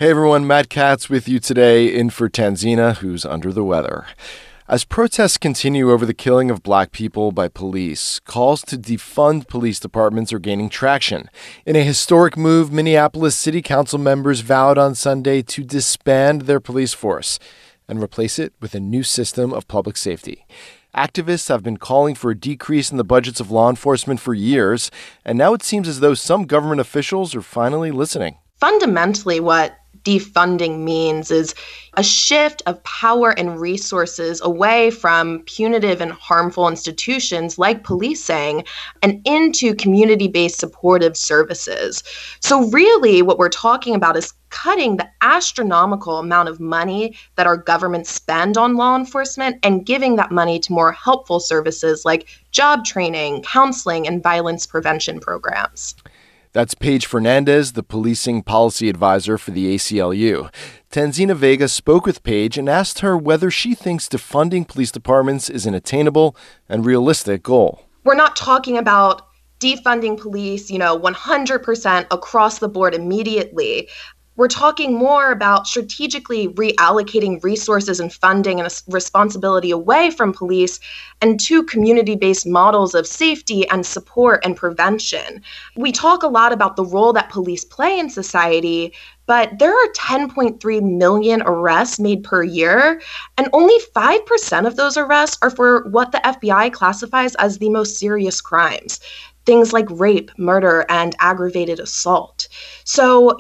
Hey everyone, Matt Katz with you today, in for Tanzina, who's under the weather. As protests continue over the killing of black people by police, calls to defund police departments are gaining traction. In a historic move, Minneapolis City Council members vowed on Sunday to disband their police force and replace it with a new system of public safety. Activists have been calling for a decrease in the budgets of law enforcement for years, and now it seems as though some government officials are finally listening. Fundamentally, what defunding means is a shift of power and resources away from punitive and harmful institutions like policing and into community-based supportive services. So really what we're talking about is cutting the astronomical amount of money that our government spend on law enforcement and giving that money to more helpful services like job training, counseling, and violence prevention programs. That's Paige Fernandez, the policing policy advisor for the ACLU. Tanzina Vega spoke with Paige and asked her whether she thinks defunding police departments is an attainable and realistic goal. We're not talking about defunding police, 100% across the board immediately. We're talking more about strategically reallocating resources and funding and responsibility away from police and to community-based models of safety and support and prevention. We talk a lot about the role that police play in society, but there are 10.3 million arrests made per year, and only 5% of those arrests are for what the FBI classifies as the most serious crimes. Things like rape, murder, and aggravated assault. So,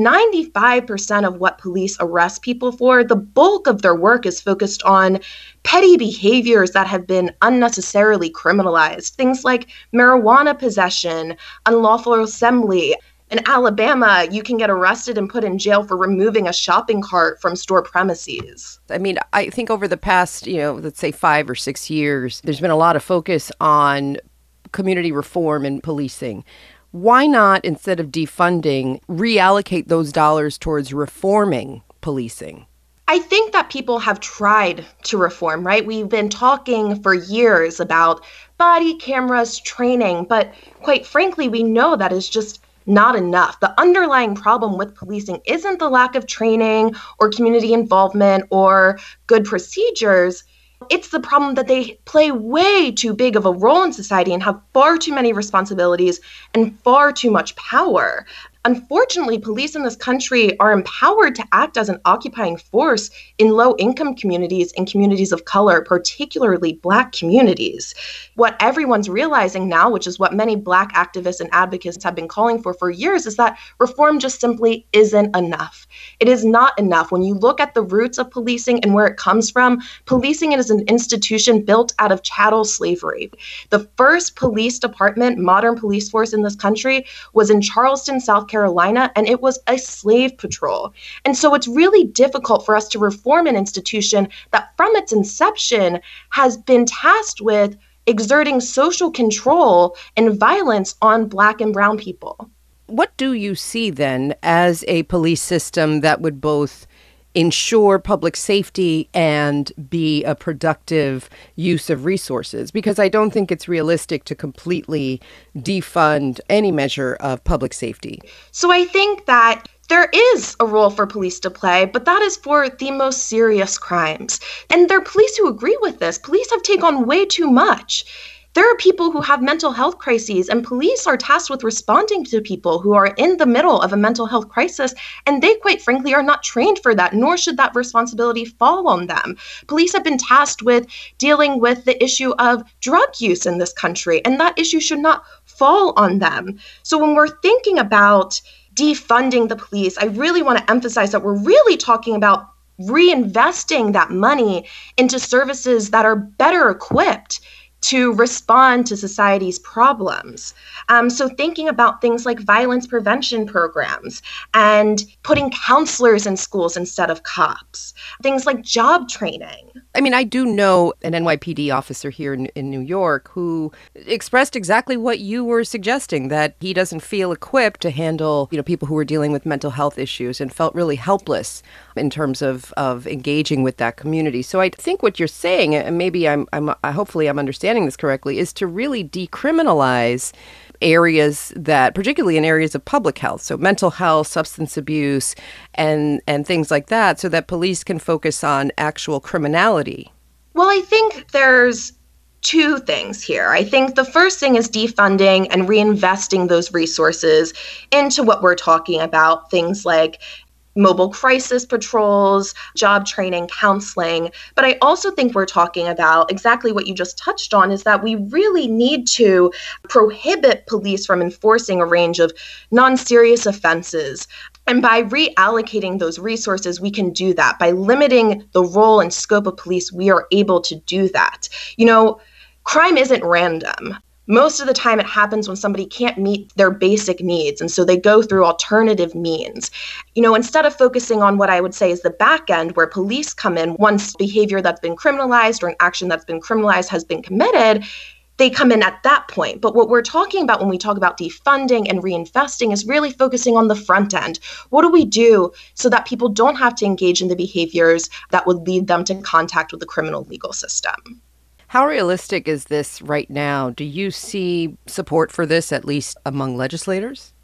95% of what police arrest people for, the bulk of their work is focused on petty behaviors that have been unnecessarily criminalized. Things like marijuana possession, unlawful assembly. In Alabama, you can get arrested and put in jail for removing a shopping cart from store premises. I think over the past, let's say 5 or 6 years, there's been a lot of focus on community reform and policing. Why not, instead of defunding, reallocate those dollars towards reforming policing? I think that people have tried to reform, right? We've been talking for years about body cameras, training, but quite frankly, we know that is just not enough. The underlying problem with policing isn't the lack of training or community involvement or good procedures. It's the problem that they play way too big of a role in society and have far too many responsibilities and far too much power. Unfortunately, police in this country are empowered to act as an occupying force in low-income communities and communities of color, particularly Black communities. What everyone's realizing now, which is what many Black activists and advocates have been calling for years, is that reform just simply isn't enough. It is not enough. When you look at the roots of policing and where it comes from, policing is an institution built out of chattel slavery. The first police department, modern police force in this country, was in Charleston, South Carolina, and it was a slave patrol. And so it's really difficult for us to reform an institution that from its inception has been tasked with exerting social control and violence on Black and brown people. What do you see then as a police system that would both ensure public safety and be a productive use of resources? Because I don't think it's realistic to completely defund any measure of public safety. So I think that there is a role for police to play, but that is for the most serious crimes. And there are police who agree with this. Police have taken on way too much. There are people who have mental health crises, and police are tasked with responding to people who are in the middle of a mental health crisis, and they, quite frankly, are not trained for that, nor should that responsibility fall on them. Police have been tasked with dealing with the issue of drug use in this country, and that issue should not fall on them. So when we're thinking about defunding the police, I really want to emphasize that we're really talking about reinvesting that money into services that are better equipped to respond to society's problems. So thinking about things like violence prevention programs and putting counselors in schools instead of cops, things like job training. I do know an NYPD officer here in New York who expressed exactly what you were suggesting, that he doesn't feel equipped to handle, people who are dealing with mental health issues and felt really helpless in terms of engaging with that community. So I think what you're saying, and maybe hopefully I'm understanding this correctly, is to really decriminalize areas that, particularly in areas of public health, so mental health, substance abuse, and things like that, so that police can focus on actual criminality? Well, I think there's two things here. I think the first thing is defunding and reinvesting those resources into what we're talking about, things like mobile crisis patrols, job training, counseling. But I also think we're talking about exactly what you just touched on, is that we really need to prohibit police from enforcing a range of non-serious offenses. And by reallocating those resources, we can do that. By limiting the role and scope of police, we are able to do that. Crime isn't random. Most of the time it happens when somebody can't meet their basic needs, and so they go through alternative means. Instead of focusing on what I would say is the back end, where police come in once behavior that's been criminalized or an action that's been criminalized has been committed, they come in at that point. But what we're talking about when we talk about defunding and reinvesting is really focusing on the front end. What do we do so that people don't have to engage in the behaviors that would lead them to contact with the criminal legal system? How realistic is this right now? Do you see support for this, at least among legislators?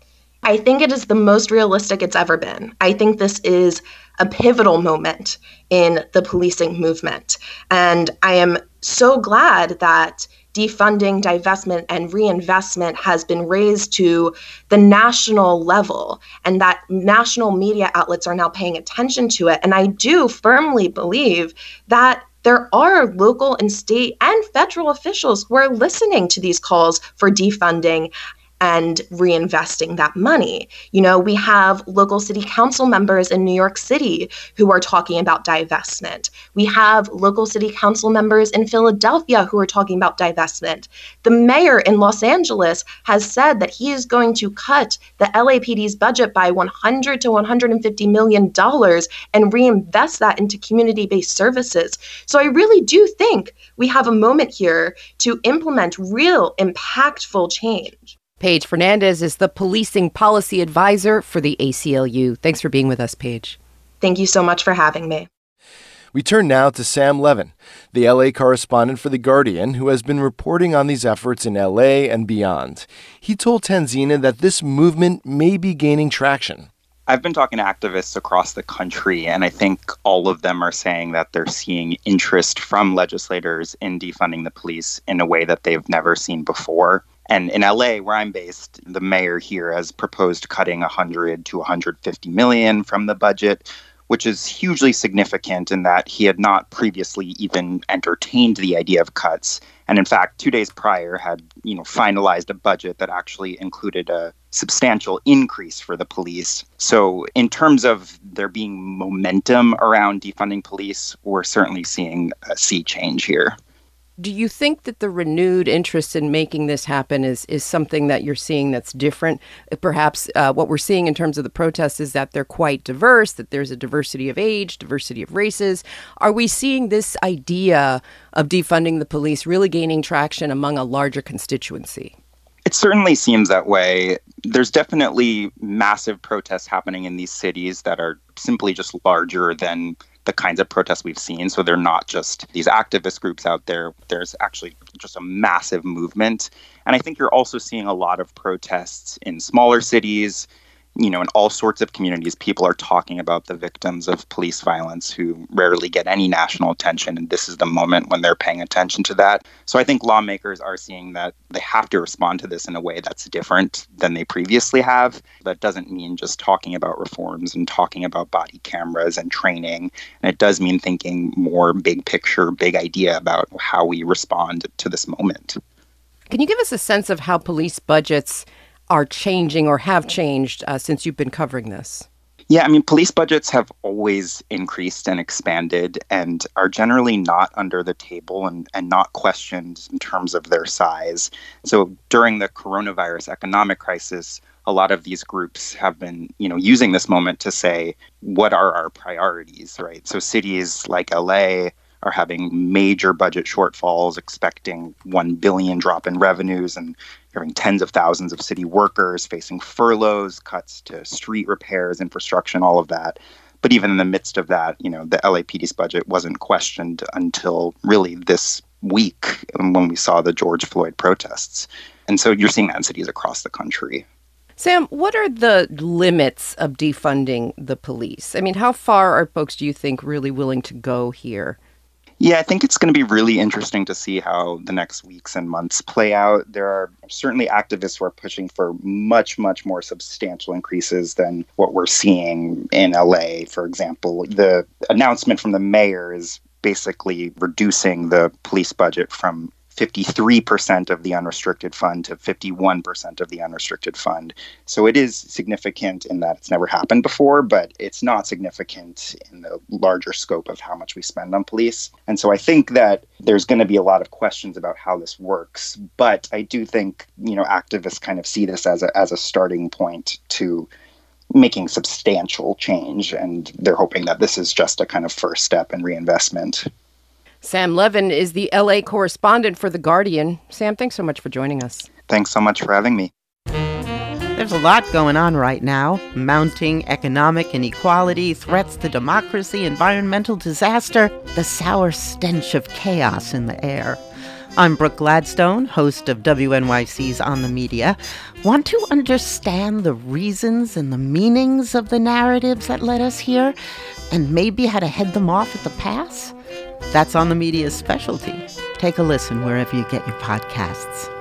I think it is the most realistic it's ever been. I think this is a pivotal moment in the policing movement. And I am so glad that defunding, divestment, and reinvestment has been raised to the national level, and that national media outlets are now paying attention to it. And I do firmly believe that there are local and state and federal officials who are listening to these calls for defunding and reinvesting that money. We have local city council members in New York City who are talking about divestment. We have local city council members in Philadelphia who are talking about divestment. The mayor in Los Angeles has said that he is going to cut the LAPD's budget by $100 to $150 million and reinvest that into community-based services. So I really do think we have a moment here to implement real impactful change. Paige Fernandez is the Policing Policy Advisor for the ACLU. Thanks for being with us, Paige. Thank you so much for having me. We turn now to Sam Levin, the LA correspondent for The Guardian, who has been reporting on these efforts in LA and beyond. He told Tanzina that this movement may be gaining traction. I've been talking to activists across the country, and I think all of them are saying that they're seeing interest from legislators in defunding the police in a way that they've never seen before. And in LA, where I'm based, the mayor here has proposed cutting $100 to $150 million from the budget, which is hugely significant in that he had not previously even entertained the idea of cuts. And in fact, 2 days prior had, finalized a budget that actually included a substantial increase for the police. So in terms of there being momentum around defunding police, we're certainly seeing a sea change here. Do you think that the renewed interest in making this happen is something that you're seeing that's different? Perhaps what we're seeing in terms of the protests is that they're quite diverse, that there's a diversity of age, diversity of races. Are we seeing this idea of defunding the police really gaining traction among a larger constituency? It certainly seems that way. There's definitely massive protests happening in these cities that are simply just larger than the kinds of protests we've seen. So they're not just these activist groups out there. There's actually just a massive movement. And I think you're also seeing a lot of protests in smaller cities, in all sorts of communities. People are talking about the victims of police violence who rarely get any national attention. And this is the moment when they're paying attention to that. So I think lawmakers are seeing that they have to respond to this in a way that's different than they previously have. That doesn't mean just talking about reforms and talking about body cameras and training. And it does mean thinking more big picture, big idea about how we respond to this moment. Can you give us a sense of how police budgets are changing or have changed since you've been covering this? Yeah, police budgets have always increased and expanded and are generally not under the table and not questioned in terms of their size. So during the coronavirus economic crisis, a lot of these groups have been, using this moment to say, what are our priorities, right? So cities like LA are having major budget shortfalls, expecting $1 billion drop in revenues, and having tens of thousands of city workers facing furloughs, cuts to street repairs, infrastructure, and all of that. But even in the midst of that, the LAPD's budget wasn't questioned until really this week when we saw the George Floyd protests. And so you're seeing that in cities across the country. Sam, what are the limits of defunding the police? I mean, how far are folks, do you think, really willing to go here? Yeah, I think it's going to be really interesting to see how the next weeks and months play out. There are certainly activists who are pushing for much, much more substantial increases than what we're seeing in LA, for example. The announcement from the mayor is basically reducing the police budget from 53% of the unrestricted fund to 51% of the unrestricted fund. So it is significant in that it's never happened before, but it's not significant in the larger scope of how much we spend on police. And so I think that there's going to be a lot of questions about how this works. But I do think, activists kind of see this as a starting point to making substantial change. And they're hoping that this is just a kind of first step in reinvestment. Sam Levin is the LA correspondent for The Guardian. Sam, thanks so much for joining us. Thanks so much for having me. There's a lot going on right now. Mounting economic inequality, threats to democracy, environmental disaster, the sour stench of chaos in the air. I'm Brooke Gladstone, host of WNYC's On the Media. Want to understand the reasons and the meanings of the narratives that led us here, and maybe how to head them off at the pass? That's On the Media's specialty. Take a listen wherever you get your podcasts.